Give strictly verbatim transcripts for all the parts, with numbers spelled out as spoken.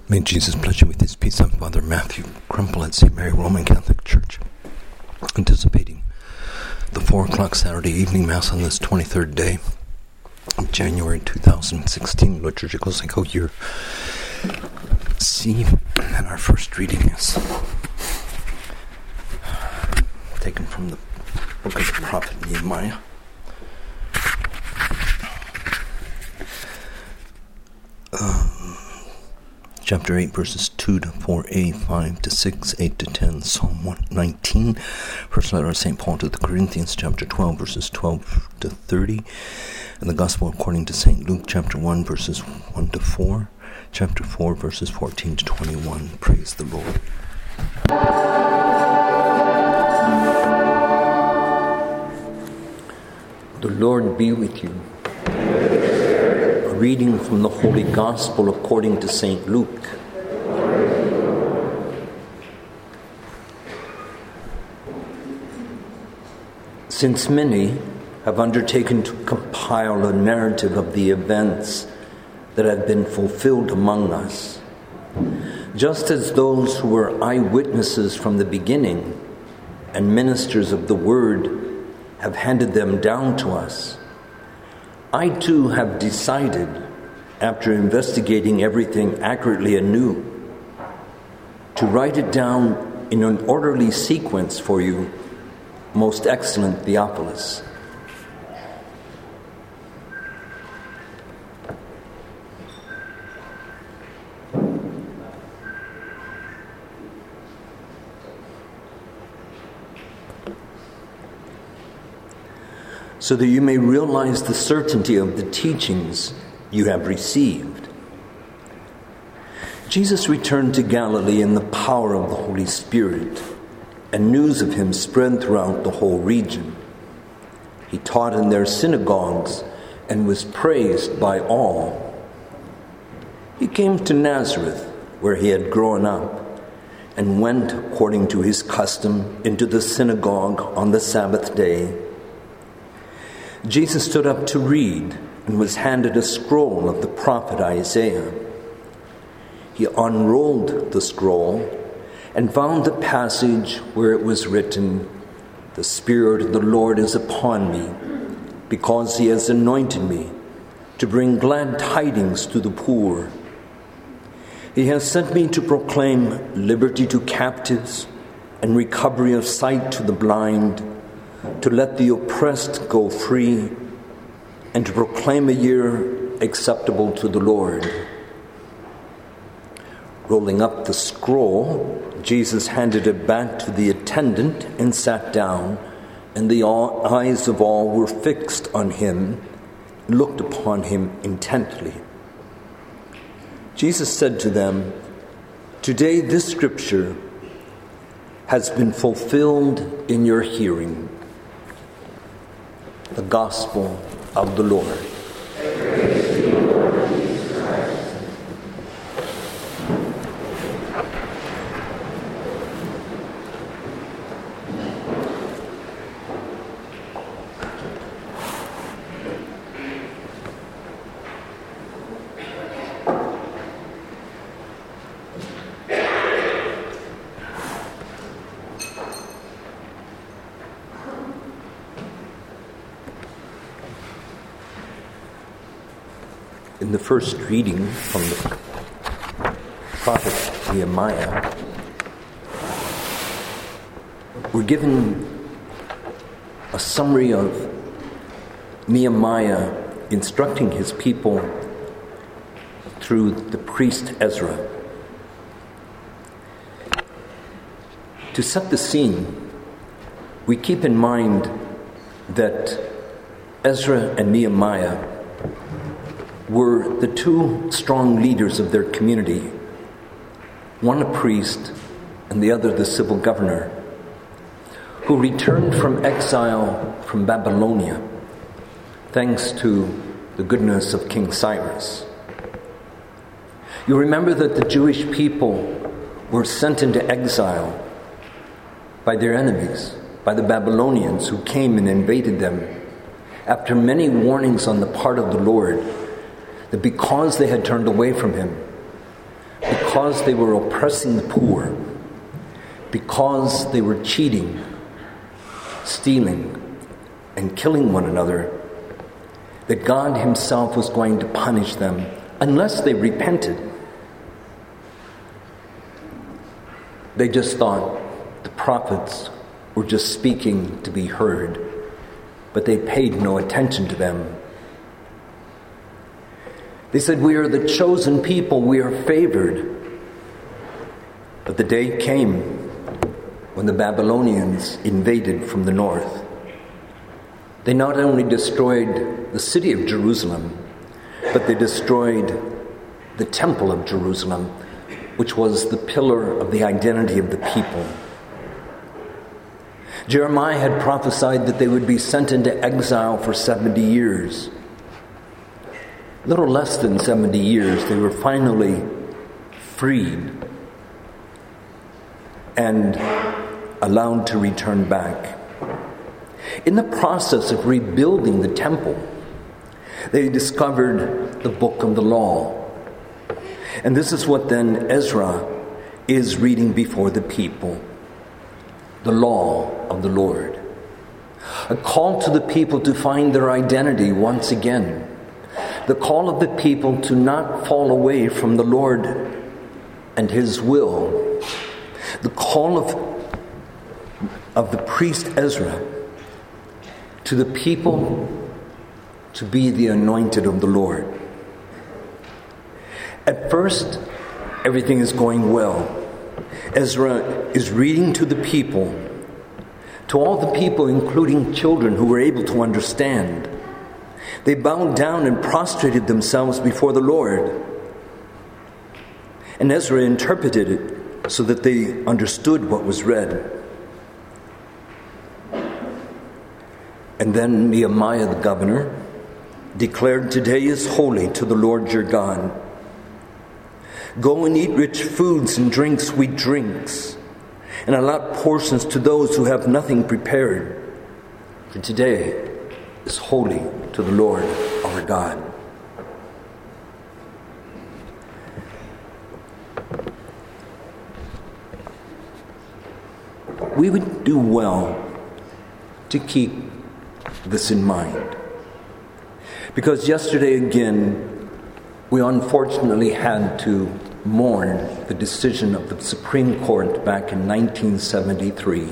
May Jesus bless you with his peace. I'm Father Matthew Crumple at Saint Mary Roman Catholic Church, anticipating the four o'clock Saturday evening Mass on this twenty-third day of January two thousand sixteen liturgical cycle year C. And our first reading is taken from the book of the prophet Nehemiah. Um, chapter eight, verses two to four a, five to six, eight to ten, Psalm one nineteen, first letter of Saint Paul to the Corinthians, chapter twelve, verses twelve to thirty, and the Gospel according to Saint Luke, chapter one, verses one to four, chapter four, verses fourteen to twenty-one. Praise the Lord. The Lord be with you. A reading from the Holy Gospel according to Saint Luke. Since many have undertaken to compile a narrative of the events that have been fulfilled among us, just as those who were eyewitnesses from the beginning and ministers of the word have handed them down to us, I too have decided, after investigating everything accurately anew, to write it down in an orderly sequence for you, most excellent Theophilus. So that you may realize the certainty of the teachings you have received. Jesus returned to Galilee in the power of the Holy Spirit, and news of him spread throughout the whole region. He taught in their synagogues and was praised by all. He came to Nazareth, where he had grown up, and went, according to his custom, into the synagogue on the Sabbath day. Jesus stood up to read and was handed a scroll of the prophet Isaiah. He unrolled the scroll and found the passage where it was written, "The Spirit of the Lord is upon me, because he has anointed me to bring glad tidings to the poor. He has sent me to proclaim liberty to captives and recovery of sight to the blind, to let the oppressed go free, and to proclaim a year acceptable to the Lord." Rolling up the scroll, Jesus handed it back to the attendant and sat down, and the eyes of all were fixed on him, looked upon him intently. Jesus said to them, "Today this scripture has been fulfilled in your hearing." The Gospel of the Lord. In the first reading from the prophet Nehemiah, we're given a summary of Nehemiah instructing his people through the priest Ezra. To set the scene, we keep in mind that Ezra and Nehemiah were the two strong leaders of their community, one a priest and the other the civil governor, who returned from exile from Babylonia thanks to the goodness of King Cyrus. You remember that the Jewish people were sent into exile by their enemies, by the Babylonians who came and invaded them, after many warnings on the part of the Lord that because they had turned away from him, because they were oppressing the poor, because they were cheating, stealing, and killing one another, that God himself was going to punish them unless they repented. They just thought the prophets were just speaking to be heard, but they paid no attention to them. They said, "We are the chosen people, we are favored." But the day came when the Babylonians invaded from the north. They not only destroyed the city of Jerusalem, but they destroyed the temple of Jerusalem, which was the pillar of the identity of the people. Jeremiah had prophesied that they would be sent into exile for seventy years. Little less than seventy years, they were finally freed and allowed to return back. In the process of rebuilding the temple, they discovered the book of the law. And this is what then Ezra is reading before the people. The law of the Lord. A call to the people to find their identity once again. The call of the people to not fall away from the Lord and his will. The call of, of the priest Ezra to the people to be the anointed of the Lord. At first, everything is going well. Ezra is reading to the people, to all the people, including children who were able to understand. They bowed down and prostrated themselves before the Lord. And Ezra interpreted it so that they understood what was read. And then Nehemiah the governor declared, "Today is holy to the Lord your God. Go and eat rich foods and drink sweet drinks, and allot portions to those who have nothing prepared. For today is holy to the Lord our God." We would do well to keep this in mind. Because yesterday again, we unfortunately had to mourn the decision of the Supreme Court back in nineteen seventy-three,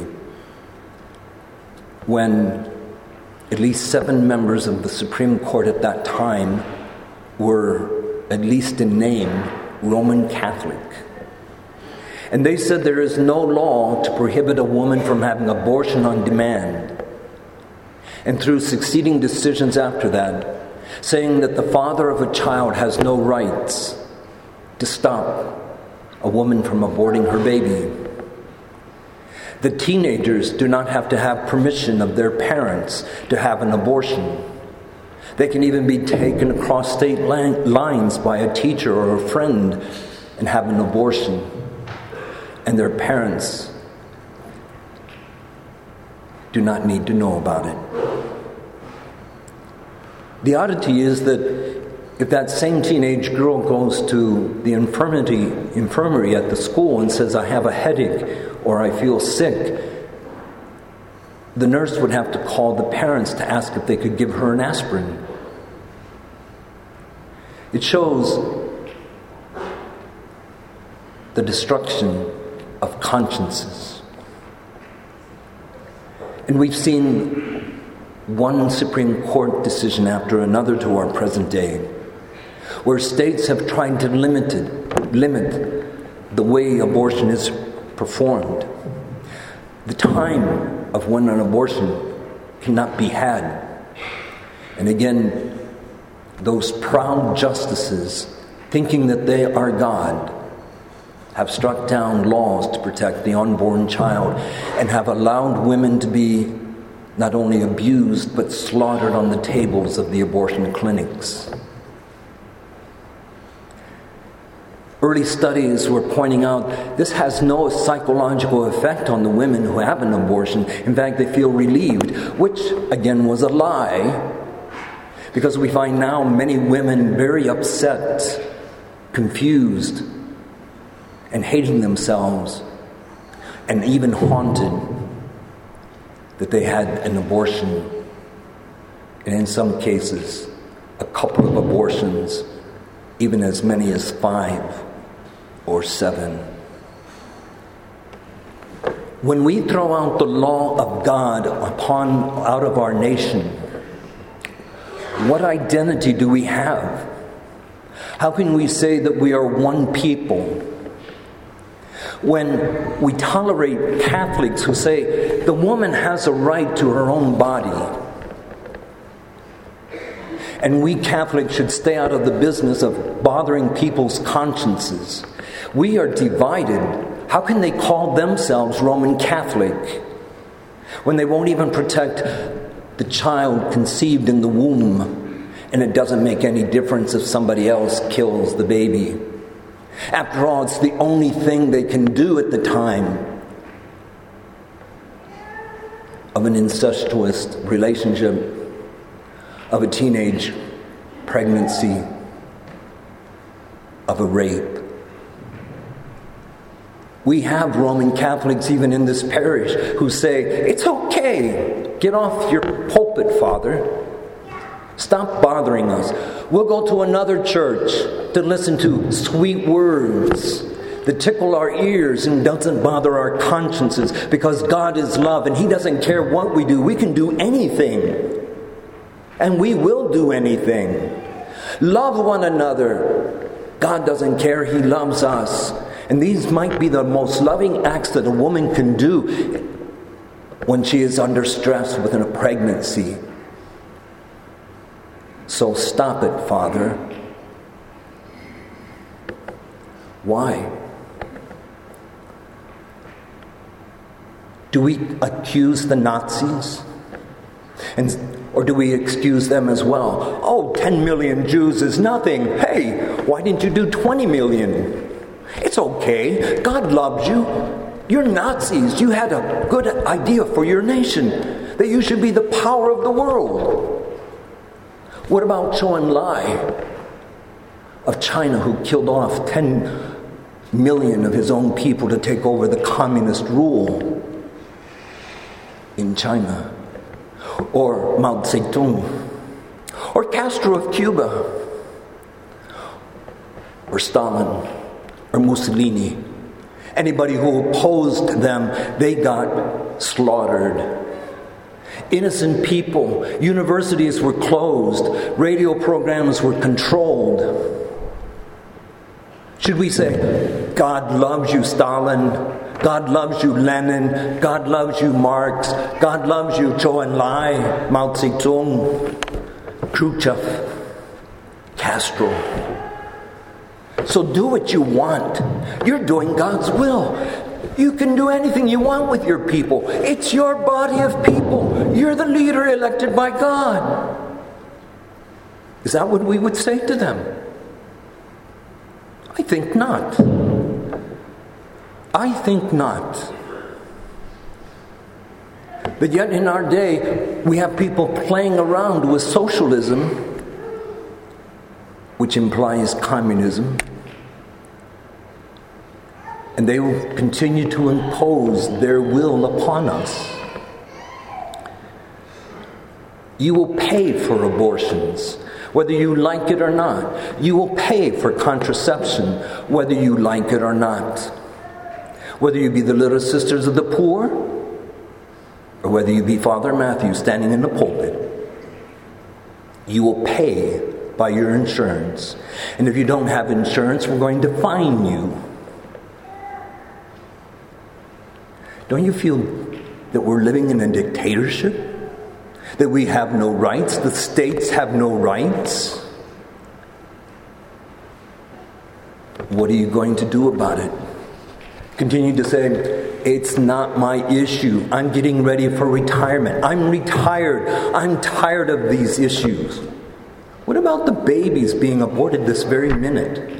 when at least seven members of the Supreme Court at that time were, at least in name, Roman Catholic. And they said there is no law to prohibit a woman from having abortion on demand. And through succeeding decisions after that, saying that the father of a child has no rights to stop a woman from aborting her baby. The teenagers do not have to have permission of their parents to have an abortion. They can even be taken across state lines by a teacher or a friend and have an abortion. And their parents do not need to know about it. The oddity is that if that same teenage girl goes to the infirmity, infirmary at the school and says, "I have a headache," or "I feel sick," the nurse would have to call the parents to ask if they could give her an aspirin. It shows the destruction of consciences. And we've seen one Supreme Court decision after another to our present day, where states have tried to limit it, limit the way abortion is performed. The time of when an abortion cannot be had. And again, those proud justices, thinking that they are God, have struck down laws to protect the unborn child and have allowed women to be not only abused, but slaughtered on the tables of the abortion clinics. Early studies were pointing out this has no psychological effect on the women who have an abortion. In fact, they feel relieved, which again was a lie, because we find now many women very upset, confused, and hating themselves and even haunted that they had an abortion, and in some cases a couple of abortions, even as many as five or seven. When we throw out the law of God upon out of our nation, what identity do we have? How can we say that we are one people when we tolerate Catholics who say the woman has a right to her own body, and we Catholics should stay out of the business of bothering people's consciences? We are divided. How can they call themselves Roman Catholic when they won't even protect the child conceived in the womb, and it doesn't make any difference if somebody else kills the baby? After all, it's the only thing they can do at the time of an incestuous relationship, of a teenage pregnancy, of a rape. We have Roman Catholics even in this parish who say, it's okay, get off your pulpit, Father. Stop bothering us. We'll go to another church to listen to sweet words that tickle our ears and doesn't bother our consciences, because God is love and He doesn't care what we do. We can do anything, and we will do anything. Love one another. God doesn't care. He loves us. And these might be the most loving acts that a woman can do when she is under stress within a pregnancy. So stop it, Father. Why? Do we accuse the Nazis? And, or do we excuse them as well? Oh, ten million Jews is nothing. Hey, why didn't you do twenty million? It's okay. God loves you. You're Nazis. You had a good idea for your nation, that you should be the power of the world. What about Zhou Enlai of China, who killed off ten million of his own people to take over the communist rule in China? Or Mao Zedong? Or Castro of Cuba? Or Stalin? Or Mussolini? Anybody who opposed them, they got slaughtered. Innocent people. Universities were closed. Radio programs were controlled. Should we say, God loves you, Stalin. God loves you, Lenin. God loves you, Marx. God loves you, Zhou Enlai, Mao Zedong, Khrushchev, Castro. So do what you want. You're doing God's will. You can do anything you want with your people. It's your body of people. You're the leader elected by God. Is that what we would say to them? I think not. I think not. But yet in our day, we have people playing around with socialism, which implies communism. And they will continue to impose their will upon us. You will pay for abortions, whether you like it or not. You will pay for contraception, whether you like it or not. Whether you be the Little Sisters of the Poor, or whether you be Father Matthew standing in the pulpit, you will pay by your insurance. And if you don't have insurance, we're going to fine you. Don't you feel that we're living in a dictatorship? That we have no rights? The states have no rights? What are you going to do about it? Continue to say, it's not my issue. I'm getting ready for retirement. I'm retired. I'm tired of these issues. What about the babies being aborted this very minute?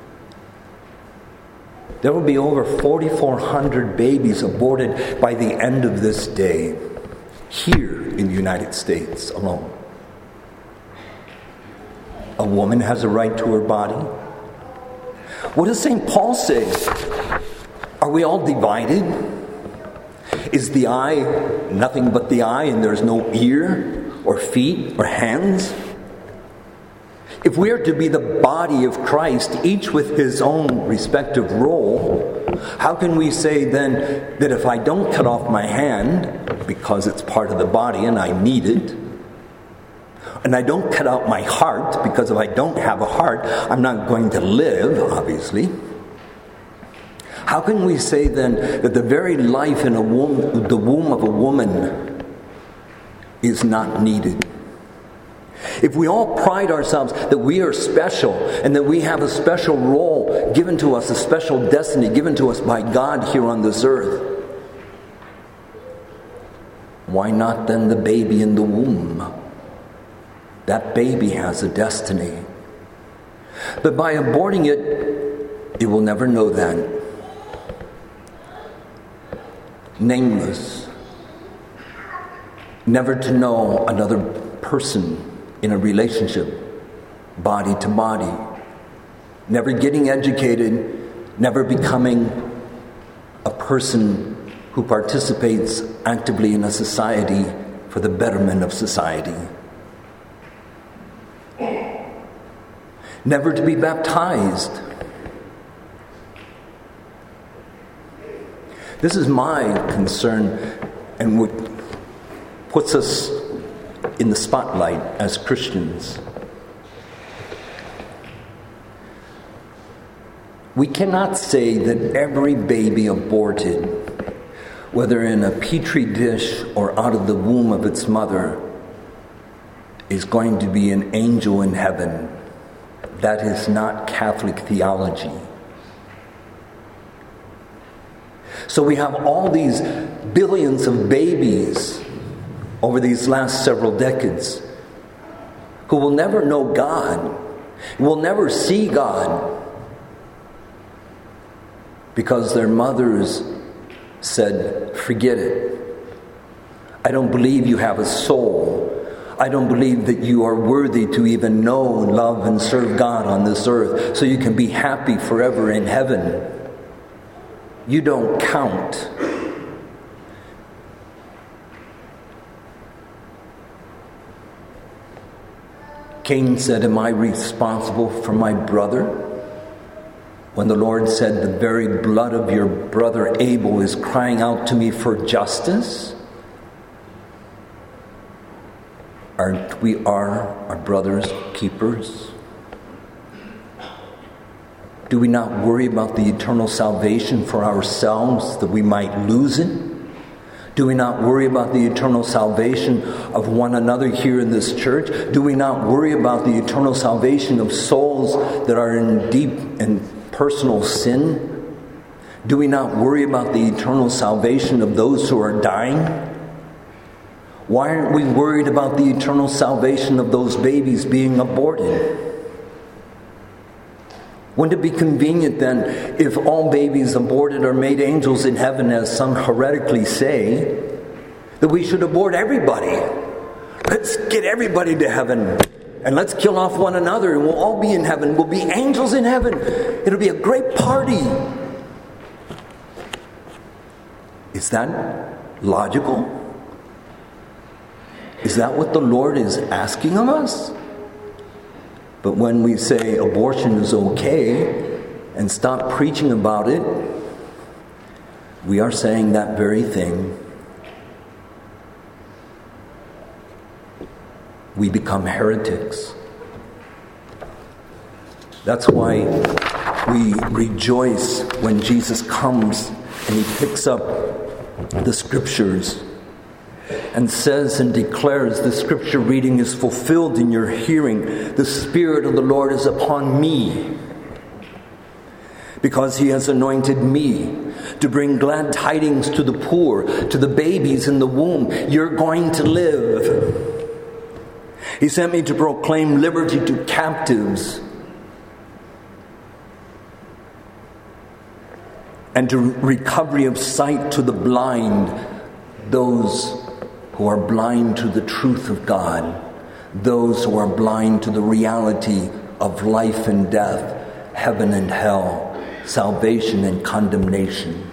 There will be over forty-four hundred babies aborted by the end of this day, here in the United States alone. A woman has a right to her body. What does Saint Paul say? Are we all divided? Is the eye nothing but the eye and there's no ear or feet or hands? If we are to be the body of Christ, each with his own respective role, how can we say then that if I don't cut off my hand, because it's part of the body and I need it, and I don't cut out my heart, because if I don't have a heart, I'm not going to live, obviously. How can we say then that the very life in a womb, the womb of a woman is not needed? If we all pride ourselves that we are special and that we have a special role given to us, a special destiny given to us by God here on this earth, why not then the baby in the womb? That baby has a destiny. But by aborting it, it will never know that. Nameless. Never to know another person in a relationship, body to body. Never getting educated, never becoming a person who participates actively in a society for the betterment of society. Never to be baptized. This is my concern, and what puts us in the spotlight as Christians. We cannot say that every baby aborted, whether in a petri dish or out of the womb of its mother, is going to be an angel in heaven. That is not Catholic theology. So we have all these billions of babies over these last several decades who will never know God, will never see God, because their mothers said, forget it. I don't believe you have a soul. I don't believe that you are worthy to even know, love, and serve God on this earth so you can be happy forever in heaven. You don't count. Cain said, am I responsible for my brother? When the Lord said, the very blood of your brother Abel is crying out to me for justice? Aren't we our, our brother's keepers? Do we not worry about the eternal salvation for ourselves, that we might lose it? Do we not worry about the eternal salvation of one another here in this church? Do we not worry about the eternal salvation of souls that are in deep and personal sin? Do we not worry about the eternal salvation of those who are dying? Why aren't we worried about the eternal salvation of those babies being aborted? Wouldn't it be convenient then if all babies aborted are made angels in heaven, as some heretically say, that we should abort everybody? Let's get everybody to heaven and let's kill off one another and we'll all be in heaven. We'll be angels in heaven. It'll be a great party. Is that logical? Is that what the Lord is asking of us? But when we say abortion is okay and stop preaching about it, we are saying that very thing. We become heretics. That's why we rejoice when Jesus comes and he picks up the scriptures and says and declares, the scripture reading is fulfilled in your hearing. The Spirit of the Lord is upon me, because he has anointed me to bring glad tidings to the poor, to the babies in the womb. You're going to live. He sent me to proclaim liberty to captives and to recovery of sight to the blind, those who are blind to the truth of God, those who are blind to the reality of life and death, heaven and hell, salvation and condemnation.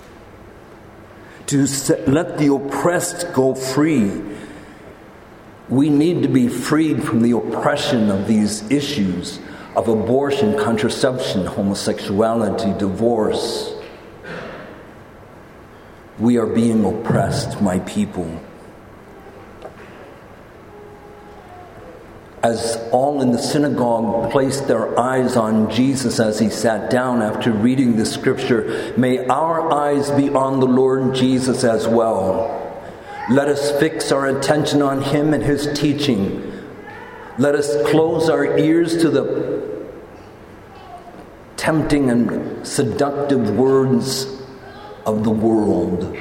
To set, let the oppressed go free. We need to be freed from the oppression of these issues of abortion, contraception, homosexuality, divorce. We are being oppressed, my people. As all in the synagogue placed their eyes on Jesus as he sat down after reading the scripture, may our eyes be on the Lord Jesus as well. Let us fix our attention on him and his teaching. Let us close our ears to the tempting and seductive words of the world.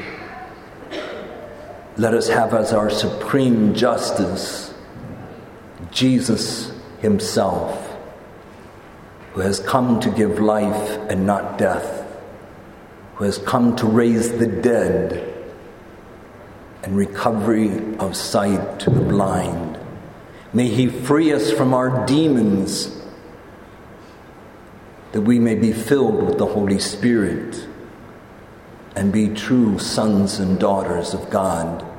Let us have as our supreme justice Jesus himself, who has come to give life and not death, who has come to raise the dead and recovery of sight to the blind. May he free us from our demons, that we may be filled with the Holy Spirit and be true sons and daughters of God.